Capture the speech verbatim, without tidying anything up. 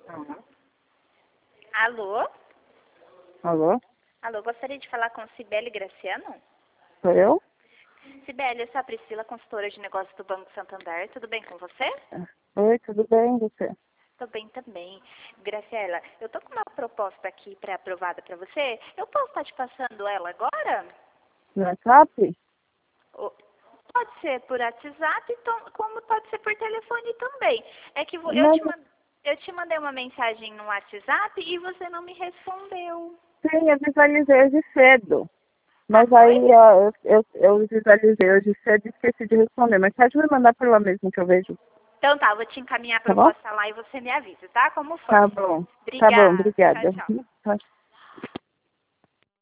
Uhum. Alô? Alô? Alô, gostaria de falar com Cibele Graciano? Sou eu? Cibele, eu sou a Priscila, consultora de negócios do Banco Santander. Tudo bem com você? Oi, tudo bem, você? Tô bem também. Graciela, eu tô com uma proposta aqui pré-aprovada para você. Eu posso estar te passando ela agora? No WhatsApp? Ou- Pode ser por WhatsApp, tom- como pode ser por telefone também. É que vo- eu Mas, te, man- eu te mandei uma mensagem no WhatsApp e você não me respondeu. sim, eu visualizei hoje cedo. Ah, Mas foi? aí, ó, eu, eu, eu visualizei hoje cedo e esqueci de responder. Mas pode me mandar por lá mesmo que eu vejo, Então tá, eu vou te encaminhar a tá bom? proposta lá e você me avisa, tá? Como for. Tá bom. Tá bom, Obrigada. Tchau, obrigada. tchau. Tá.